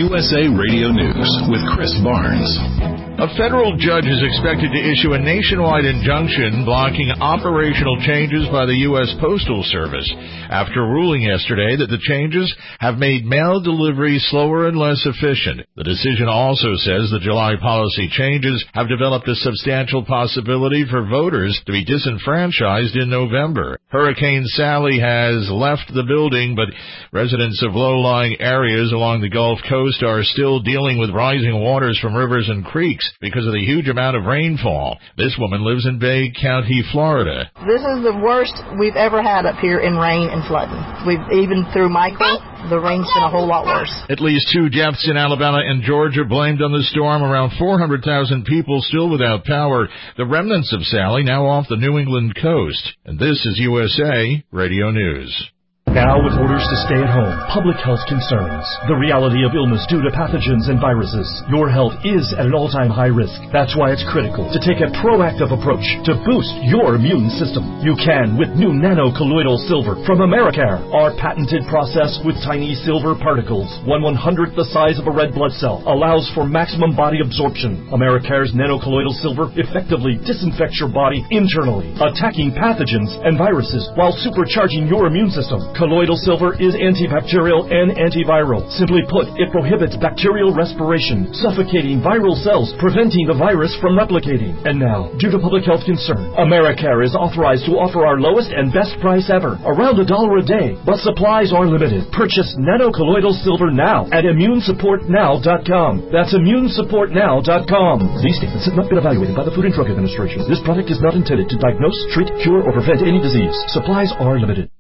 USA Radio News with Chris Barnes. A federal judge is expected to issue a nationwide injunction blocking operational changes by the U.S. Postal Service after ruling yesterday that the changes have made mail delivery slower and less efficient. The decision also says the July policy changes have developed a substantial possibility for voters to be disenfranchised in November. Hurricane Sally has left the building, but residents of low-lying areas along the Gulf Coast are still dealing with rising waters from rivers and creeks because of the huge amount of rainfall. This woman lives in Bay County, Florida. This is the worst we've ever had up here in rain and flooding. Even through Michael, the rain's been a whole lot worse. At least 2 deaths in Alabama and Georgia blamed on the storm. Around 400,000 people still without power. The remnants of Sally now off the New England coast. And this is USA Radio News. Now, with orders to stay at home, public health concerns, the reality of illness due to pathogens and viruses, your health is at an all-time high risk. That's why it's critical to take a proactive approach to boost your immune system. You can with new nano-colloidal silver from Americare. Our patented process with tiny silver particles, 1/100th the size of a red blood cell, allows for maximum body absorption. Americare's nano-colloidal silver effectively disinfects your body internally, attacking pathogens and viruses while supercharging your immune system. Colloidal silver is antibacterial and antiviral. Simply put, it prohibits bacterial respiration, suffocating viral cells, preventing the virus from replicating. And now, due to public health concern, Americare is authorized to offer our lowest and best price ever, around $1 a day. But supplies are limited. Purchase nano-colloidal silver now at ImmuneSupportNow.com. That's ImmuneSupportNow.com. These statements have not been evaluated by the Food and Drug Administration. This product is not intended to diagnose, treat, cure, or prevent any disease. Supplies are limited.